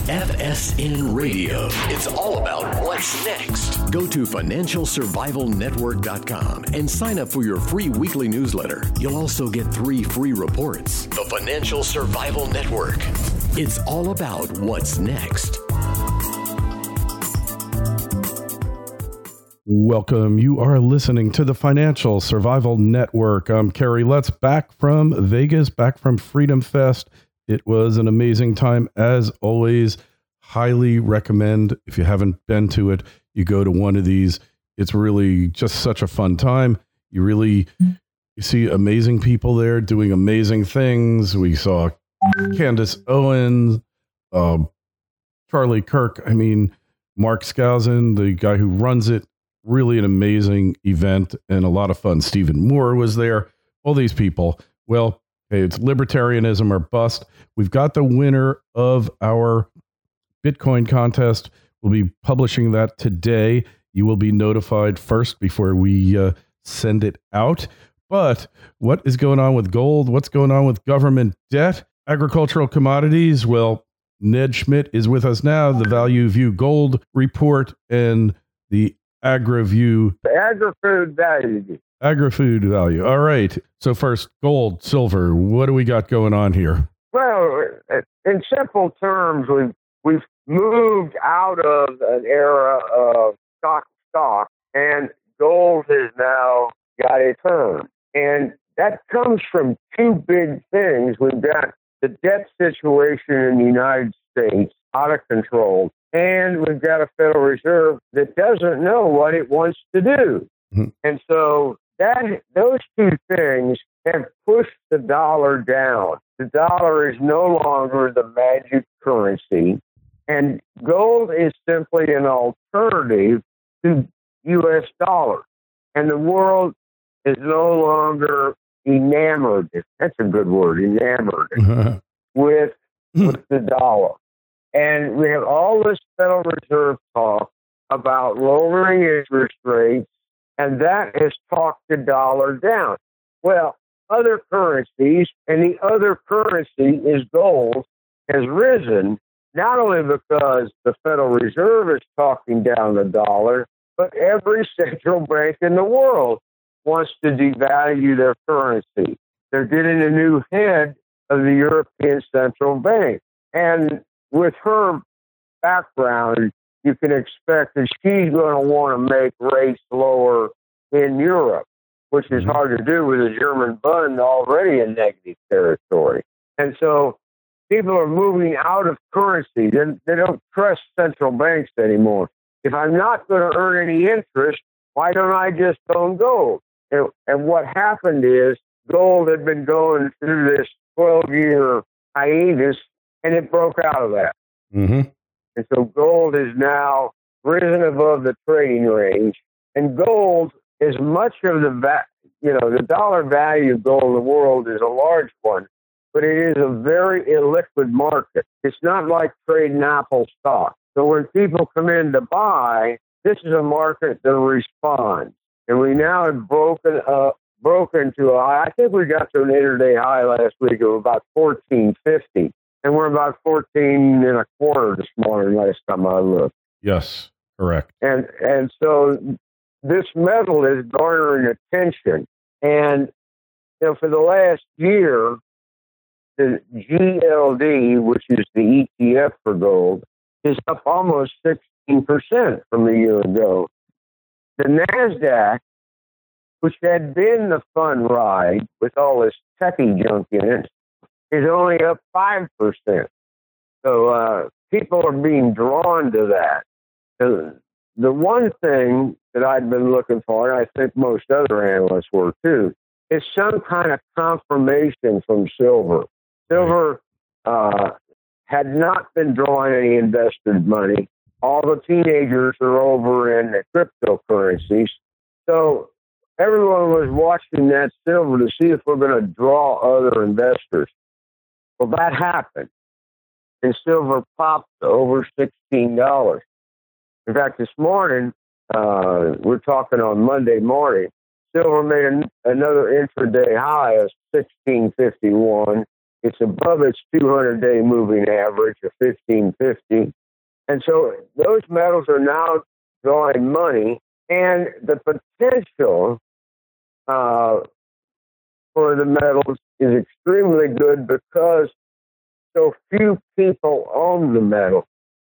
FSN Radio. It's all about what's next. Go to financialsurvivalnetwork.com and sign up for your free weekly newsletter. You'll also get 3 free reports. The Financial Survival Network. It's all about what's next. Welcome. You are listening to the Financial Survival Network. I'm Kerry Lutz, back from Vegas, back from Freedom Fest. It was an amazing time, as always. Highly recommend, if you haven't been to it, you go to one of these. It's really just such a fun time. You see amazing people there doing amazing things. We saw Candace Owens, Charlie Kirk, Mark Skousen, the guy who runs it. Really an amazing event and a lot of fun. Stephen Moore was there. All these people. Well, hey, it's libertarianism or bust. We've got the winner of our Bitcoin contest. We'll be publishing that today. You will be notified first before we send it out. But what is going on with gold? What's going on with government debt? Agricultural commodities? Well, Ned Schmidt is with us now. The Value View Gold Report and the AgriView. Agri-food value. Agri-food value. All right. So first, gold, silver. What do we got going on here? Well, in simple terms, we've moved out of an era of stock, and gold has now got a turn. And that comes from 2 big things. We've got the debt situation in the United States out of control. And we've got a Federal Reserve that doesn't know what it wants to do. Mm-hmm. And so those 2 things have pushed the dollar down. The dollar is no longer the magic currency. And gold is simply an alternative to U.S. dollars. And the world is no longer enamored. That's a good word, enamored with the dollar. And we have all this Federal Reserve talk about lowering interest rates, and that has talked the dollar down. Well, other currencies, and the other currency is gold, has risen, not only because the Federal Reserve is talking down the dollar, but every central bank in the world wants to devalue their currency. They're getting a new head of the European Central Bank. And with her background, you can expect that she's going to want to make rates lower in Europe, which is hard to do with a German Bund already in negative territory. And so people are moving out of currency. They don't trust central banks anymore. If I'm not going to earn any interest, why don't I just own gold? And what happened is gold had been going through this 12-year hiatus, and it broke out of that. Mm-hmm. And so gold is now risen above the trading range. And gold is much of the dollar value of gold in the world is a large one, but it is a very illiquid market. It's not like trading Apple stock. So when people come in to buy, this is a market that responds. And we now have broken to I think we got to an intraday high last week of about 1450. And we're about 14 and a quarter this morning, last time I looked. Yes, correct. And so this metal is garnering attention. And for the last year, the GLD, which is the ETF for gold, is up almost 16% from a year ago. The NASDAQ, which had been the fun ride with all this techie junk in it, is only up 5%. So people are being drawn to that. The one thing that I'd been looking for, and I think most other analysts were too, is some kind of confirmation from silver. Silver had not been drawing any invested money. All the teenagers are over in the cryptocurrencies. So everyone was watching that silver to see if we're going to draw other investors. Well, that happened. And silver popped to over $16. In fact, this morning, we're talking on Monday morning, silver made another intraday high of $16.51. It's above its 200-day moving average of 1550. And so those metals are now drawing money, and the potential for the metals is extremely good because so few people own the metal.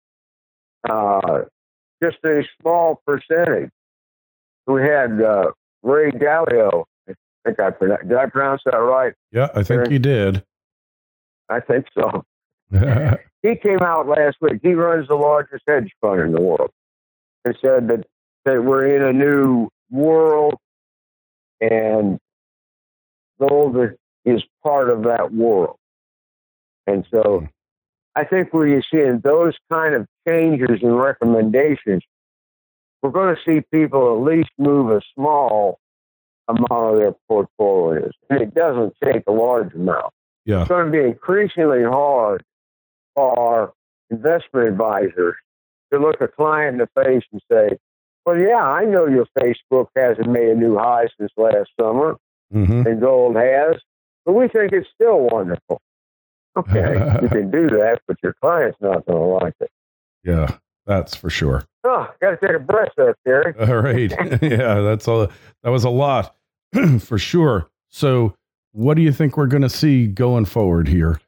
Just a small percentage. We had Ray Dalio. Did I pronounce that right? Yeah, I think you did. I think so. He came out last week. He runs the largest hedge fund in the world and said that we're in a new world and gold is part of that world. And so I think we're seeing those kind of changes and recommendations. We're going to see people at least move a small amount of their portfolios. And it doesn't take a large amount. Yeah. It's going to be increasingly hard for investment advisors to look a client in the face and say, well, yeah, I know your Facebook hasn't made a new high since last summer, and gold has, but we think it's still wonderful. Okay, you can do that, but your client's not going to like it. Yeah, that's for sure. Oh, got to take a breath there, Terry. All right. Yeah, that's all. That was a lot for sure. So what do you think we're going to see going forward here?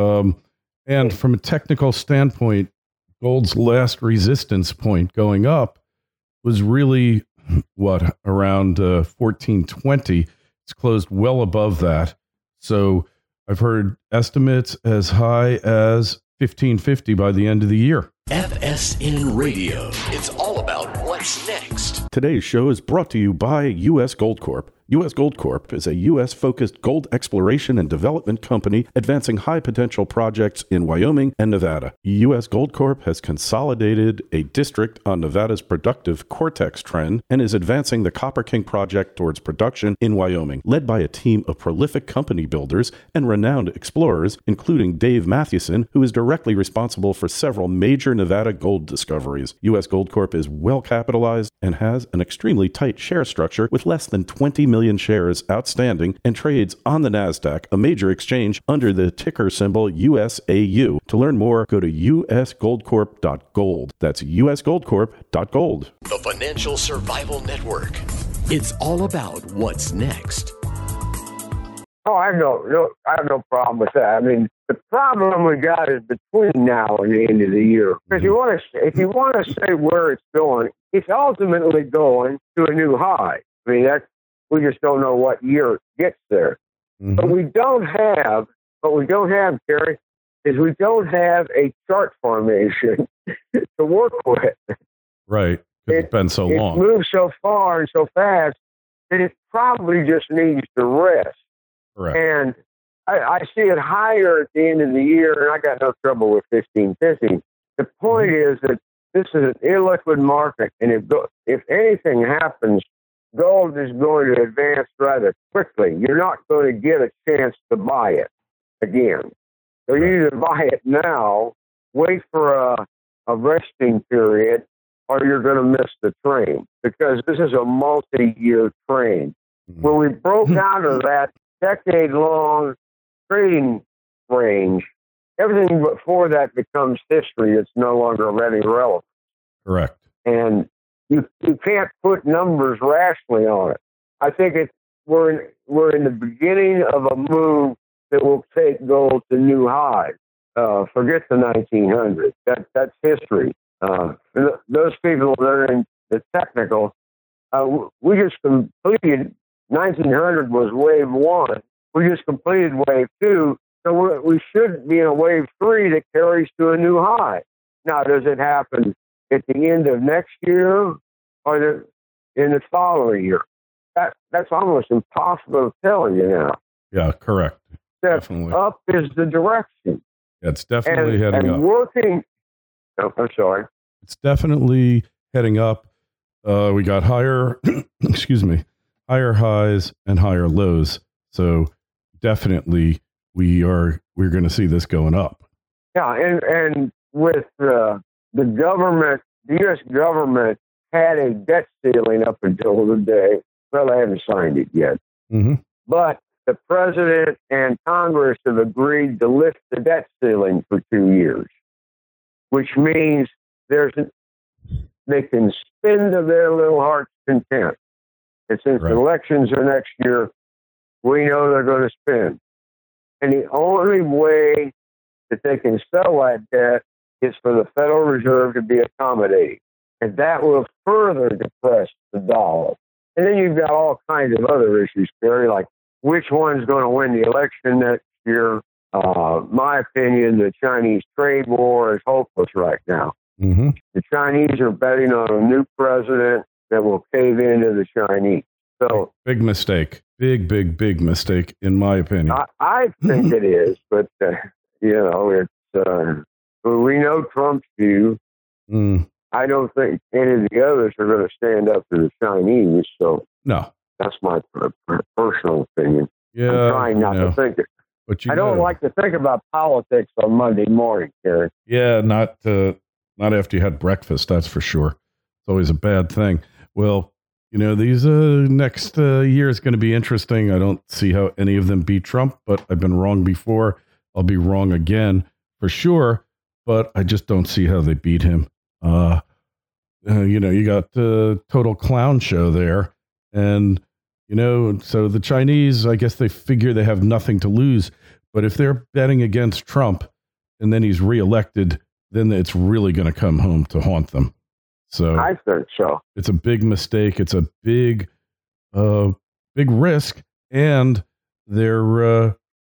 And from a technical standpoint, gold's last resistance point going up was really around 1420. It's closed well above that. So I've heard estimates as high as 1550 by the end of the year. FSN Radio. It's all about what's next. Today's show is brought to you by U.S. Gold Corp. U.S. Gold Corp is a U.S.-focused gold exploration and development company advancing high-potential projects in Wyoming and Nevada. U.S. Gold Corp has consolidated a district on Nevada's productive Cortex Trend and is advancing the Copper King project towards production in Wyoming, led by a team of prolific company builders and renowned explorers, including Dave Mathewson, who is directly responsible for several major Nevada gold discoveries. U.S. Gold Corp is well capitalized and has an extremely tight share structure with less than 20 million shares outstanding and trades on the NASDAQ, a major exchange, under the ticker symbol USAU. To learn more, go to usgoldcorp.gold. That's usgoldcorp.gold. The Financial Survival Network. It's all about what's next. Oh, I have no problem with that. I mean, the problem we got is between now and the end of the year. Because if you want to say where it's going, it's ultimately going to a new high. I mean, we just don't know what year it gets there. But we don't have, Terry, is we don't have a chart formation to work with. Right. It's been so long. It moves so far and so fast that it probably just needs to rest. Correct. And I see it higher at the end of the year, and I got no trouble with 1550. The point is that this is an illiquid market, and if anything happens, gold is going to advance rather quickly. You're not going to get a chance to buy it again. So you either buy it now, wait for a resting period, or you're going to miss the train, because this is a multi-year train. When we broke out of that decade-long trading range, everything before that becomes history. It's no longer of any relevance. Correct. And you can't put numbers rationally on it. I think we're in the beginning of a move that will take gold to new highs. Forget the 1900s. That's history. Those people that are in the technical, we just completed 1900 was wave one. We just completed wave two. So we should be in a wave three that carries to a new high. Now, does it happen at the end of next year or in the following year? That's almost impossible to tell you now. Yeah, correct. Definitely. Up is the direction. It's definitely heading up. I'm sorry. It's definitely heading up. We got higher, higher highs and higher lows. So definitely we're going to see this going up. Yeah, and with the government, the U.S. government had a debt ceiling up until today. Well, they haven't signed it yet. But the president and Congress have agreed to lift the debt ceiling for 2 years, which means they can spend to their little heart's content. And since the elections are next year, we know they're going to spend. And the only way that they can sell that debt is for the Federal Reserve to be accommodating. And that will further depress the dollar. And then you've got all kinds of other issues, Gary, like which one's going to win the election next year. My opinion, the Chinese trade war is hopeless right now. Mm-hmm. The Chinese are betting on a new president that will cave into the Chinese. So big mistake. Big mistake, in my opinion. I think it is, but, it's we know Trump's view. I don't think any of the others are going to stand up to the Chinese. So no, that's my personal opinion. Yeah, I'm trying not to think it. But I don't like to think about politics on Monday morning, Gary. Yeah, not after you had breakfast, that's for sure. It's always a bad thing. Well, these next year is going to be interesting. I don't see how any of them beat Trump, but I've been wrong before. I'll be wrong again for sure, but I just don't see how they beat him. You got the total clown show there. And, so the Chinese, I guess they figure they have nothing to lose. But if they're betting against Trump and then he's reelected, then it's really going to come home to haunt them. So I think so. It's a big mistake. It's a big risk. And they're,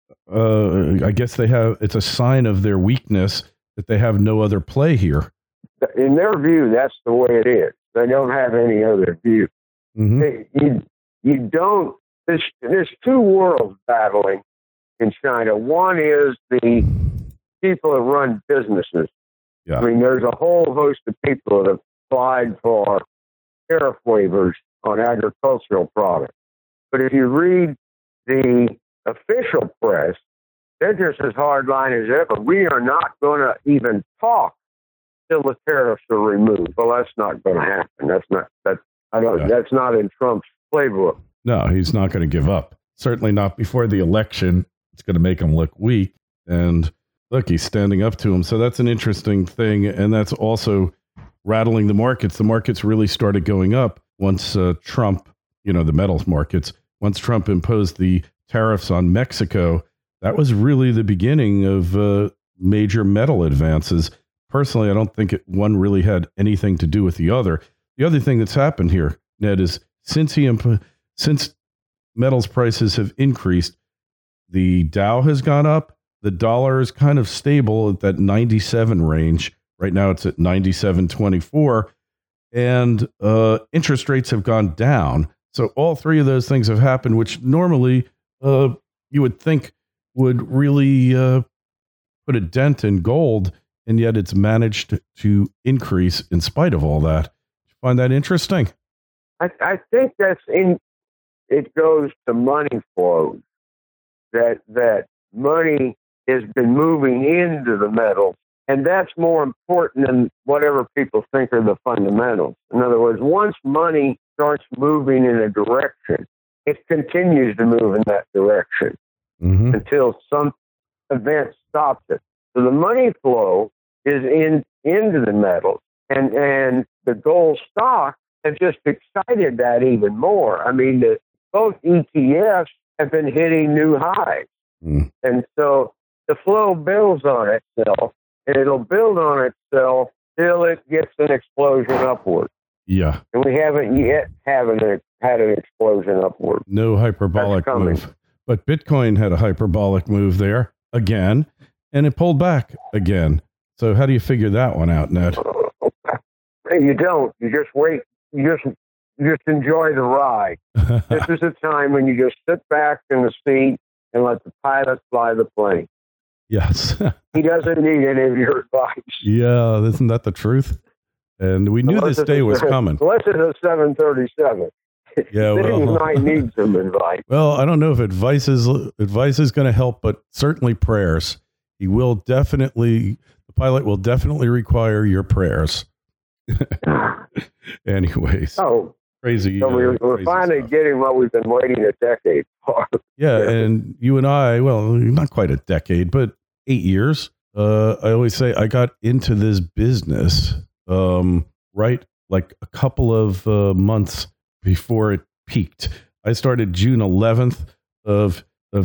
I guess it's a sign of their weakness that they have no other play here. In their view, that's the way it is. They don't have any other view. Mm-hmm. You don't. There's two worlds battling in China. One is the people that run businesses. Yeah. I mean, there's a whole host of people that have applied for tariff waivers on agricultural products. But if you read the official press, they're just as hardline as ever. We are not going to even talk till the tariffs are removed. Well, that's not going to happen. That's not in Trump's playbook. No, he's not going to give up. Certainly not before the election. It's going to make him look weak. And look, he's standing up to him. So that's an interesting thing. And that's also rattling the markets. The markets really started going up once Trump, the metals markets, once Trump imposed the tariffs on Mexico. That was really the beginning of major metal advances. Personally, I don't think one really had anything to do with the other. The other thing that's happened here, Ned, is since metals prices have increased, the Dow has gone up. The dollar is kind of stable at that 97 range. Right now it's at 97.24. And interest rates have gone down. So all three of those things have happened, which normally you would think would really put a dent in gold. And yet it's managed to increase in spite of all that. Do you find that interesting? I think it goes to money flows. That money has been moving into the metals, and that's more important than whatever people think are the fundamentals. In other words, once money starts moving in a direction, it continues to move in that direction until some event stops it. So the money flow is into the metals, and the gold stock have just excited that even more. I mean, both ETFs have been hitting new highs, and so the flow builds on itself, and it'll build on itself till it gets an explosion upward. Yeah, and we haven't yet had an explosion upward. No hyperbolic move, but Bitcoin had a hyperbolic move there again, and it pulled back again. So how do you figure that one out, Ned? You don't. You just wait. You just enjoy the ride. This is a time when you just sit back in the seat and let the pilot fly the plane. Yes. He doesn't need any of your advice. Yeah, isn't that the truth? And we knew this day was coming. Unless it's a 737. Yeah, then he might need some advice. Well, I don't know if advice is going to help, but certainly prayers. The pilot will definitely require your prayers. Anyways. Oh, Crazy. So we're crazy finally stuff. getting what we've been waiting a decade for. Yeah, and you and I, well, not quite a decade, but 8 years. I always say I got into this business right like a couple of months before it peaked. I started June 11th of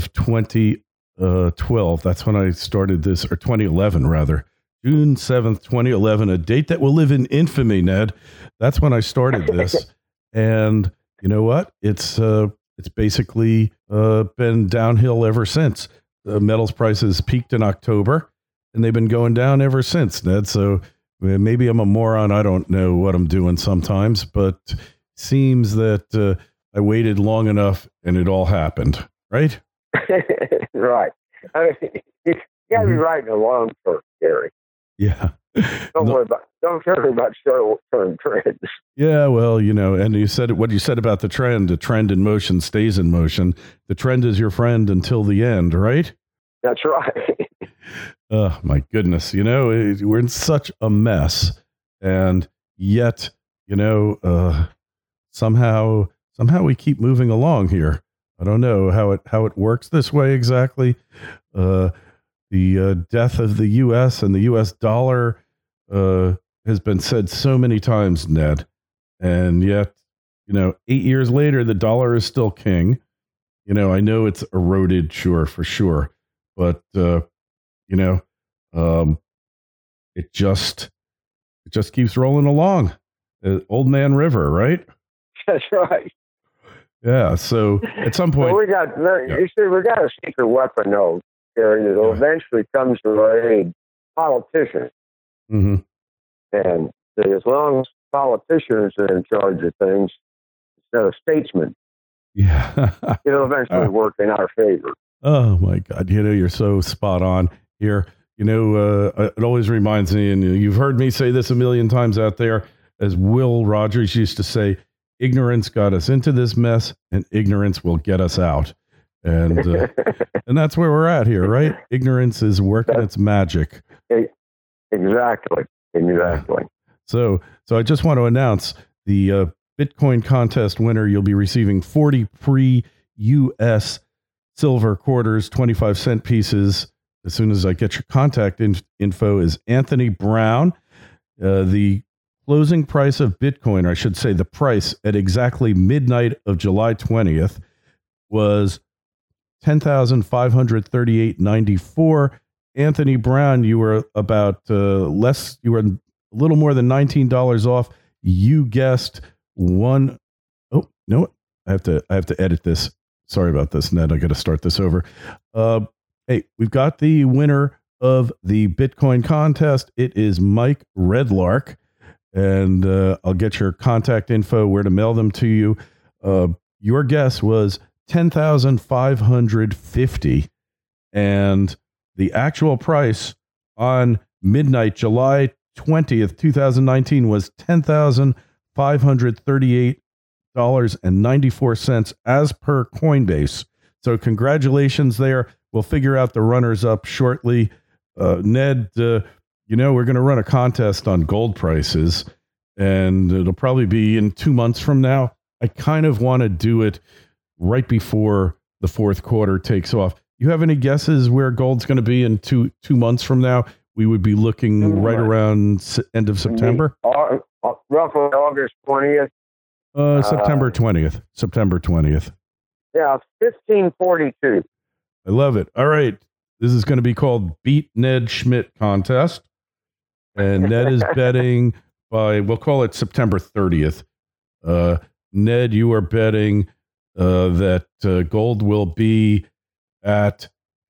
2012. That's when I started this, or 2011 rather. June 7th, 2011, a date that will live in infamy, Ned. That's when I started this. And you know what? It's basically been downhill ever since. The metals prices peaked in October, and they've been going down ever since, Ned. So maybe I'm a moron. I don't know what I'm doing sometimes, but seems that I waited long enough and it all happened, right? Right. I mean, you got to be right in the long term, Gary. Yeah. Don't worry about short-term trends. Yeah, well, and you said what you said about the trend. The trend in motion stays in motion. The trend is your friend until the end, right? That's right. Oh, my goodness. We're in such a mess. And yet, somehow we keep moving along here. I don't know how it works this way exactly. The death of the U.S. and the U.S. dollar has been said so many times, Ned. And yet, 8 years later, the dollar is still king. I know it's eroded, for sure. But, it just keeps rolling along. Old Man River, right? That's right. Yeah. So at some point, well, we got a secret weapon, though, Gary, that will eventually come to our aid. Politicians. Mm-hmm. And as long as politicians are in charge of things instead of statesmen, it'll eventually work in our favor. Oh my God! You're so spot on here. It always reminds me, and you've heard me say this a million times out there, as Will Rogers used to say, ignorance got us into this mess and ignorance will get us out. And and that's where we're at here, right? Ignorance is working its magic. Exactly. So I just want to announce the Bitcoin contest winner. You'll be receiving 40 pre-US silver quarters, 25-cent pieces. As soon as I get your contact info is Anthony Brown. The closing price of Bitcoin, or I should say the price at exactly midnight of July 20th was $10,538.94. Anthony Brown, you were about you were a little more than $19 off. You guessed one. Oh, no, I have to edit this. Sorry about this, Ned. I got to start this over. Hey, we've got the winner of the Bitcoin contest. It is Mike Redlark. And I'll get your contact info, where to mail them to you. Your guess was $10,550, and the actual price on midnight, July 20th, 2019, was $10,538.94 as per Coinbase. So congratulations there. We'll figure out the runners up shortly. Ned, we're going to run a contest on gold prices, and it'll probably be in 2 months from now. I kind of want to do it right before the fourth quarter takes off. You have any guesses where gold's going to be in two months from now? We would be looking right around end of September. Roughly August 20th. September 20th. September 20th. Yeah, 1542. I love it. All right. This is going to be called Beat Ned Schmidt Contest. And Ned is betting we'll call it September 30th. Ned, you are betting that gold will be at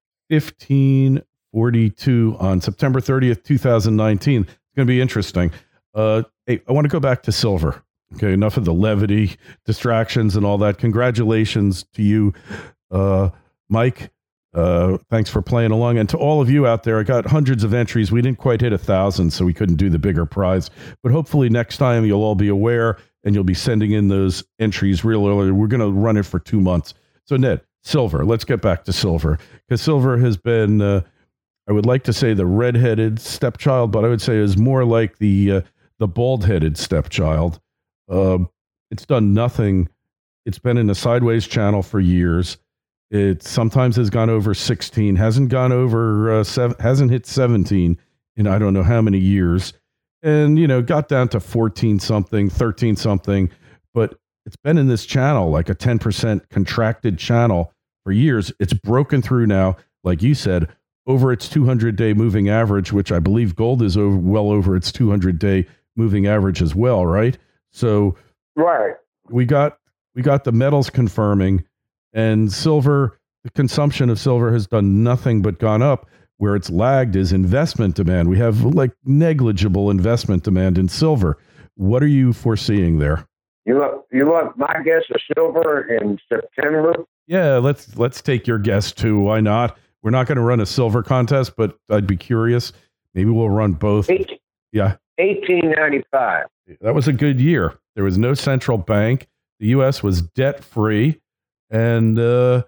1542 on September 30th, 2019. It's going to be interesting. Hey, I want to go back to silver. Okay, enough of the levity, distractions, and all that. Congratulations to you, Mike. Thanks for playing along. And to all of you out there, I got hundreds of entries. We didn't quite hit 1,000, so we couldn't do the bigger prize. But hopefully next time you'll all be aware and you'll be sending in those entries real early. We're going to run it for 2 months. So Ned, silver. Let's get back to silver, because silver has been, I would like to say the redheaded stepchild, but I would say is more like the bald-headed stepchild. it's done nothing. It's been in a sideways channel for years. It sometimes has gone over 16, hasn't gone over hasn't hit 17 in I don't know how many years. And, got down to 14 something, 13 something, but it's been in this channel, like a 10% contracted channel for years. It's broken through now, like you said, over its 200-day moving average, which I believe gold is well over its 200-day moving average as well, right? So right, we got the metals confirming, and silver, the consumption of silver has done nothing but gone up. Where it's lagged is investment demand. We have like negligible investment demand in silver. What are you foreseeing there? You want my guess of silver in September? Yeah, let's take your guess too. Why not? We're not going to run a silver contest, but I'd be curious. Maybe we'll run both. 1895. That was a good year. There was no central bank. The U.S. was debt free, and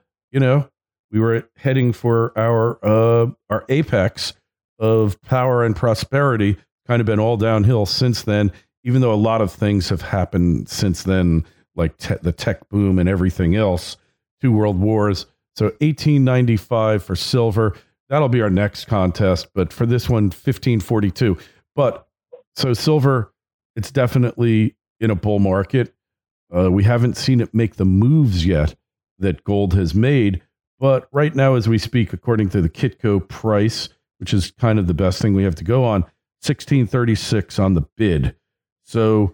we were heading for our apex of power and prosperity. Kind of been all downhill since then, even though a lot of things have happened since then, like the tech boom and everything else, 2 world wars. So 1895 for silver. That'll be our next contest. But for this one, 1542. But so silver, it's definitely in a bull market. We haven't seen it make the moves yet that gold has made. But right now, as we speak, according to the Kitco price, which is kind of the best thing we have to go on, 1636 on the bid. So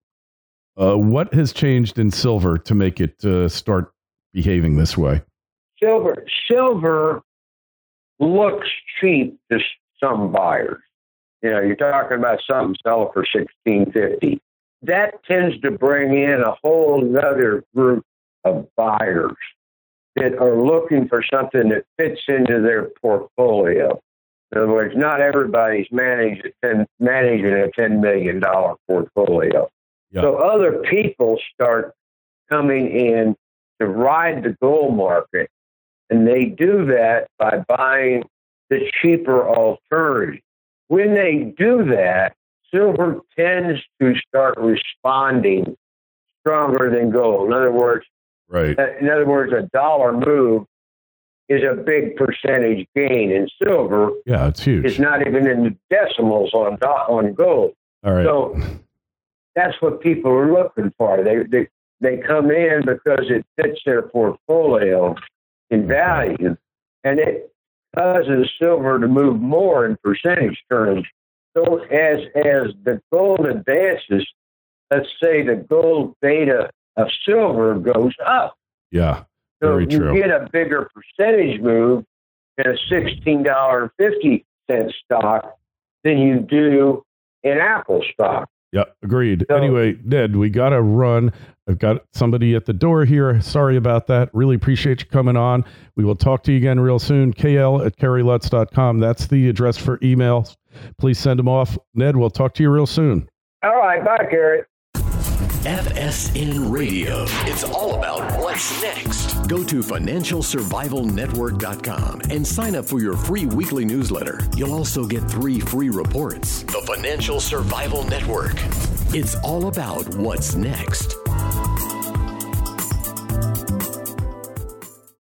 what has changed in silver to make it start behaving this way? Silver looks cheap to some buyers. You're talking about something selling for $16.50. That tends to bring in a whole other group of buyers that are looking for something that fits into their portfolio. In other words, not everybody's managing a $10 million portfolio. Yeah. So other people start coming in to ride the gold market, and they do that by buying the cheaper alternative. When they do that, silver tends to start responding stronger than gold. In other words, right. A dollar move is a big percentage gain in silver. Yeah, it's huge. It's not even in the decimals on gold. All right. So that's what people are looking for. They come in because it fits their portfolio in value, and it causes silver to move more in percentage terms. So as the gold advances, let's say the gold beta of silver goes up. Yeah, so very true. You get a bigger percentage move in a $16.50 stock than you do in Apple stock. Yeah, agreed. So, anyway, Ned, we got to run. I've got somebody at the door here. Sorry about that. Really appreciate you coming on. We will talk to you again real soon. KL@KerryLutz.com. That's the address for emails. Please send them off. Ned, we'll talk to you real soon. All right. Bye, Kerry. FSN Radio. It's all about what's next. Go to FinancialSurvivalNetwork.com and sign up for your free weekly newsletter. You'll also get 3 free reports. The Financial Survival Network. It's all about what's next.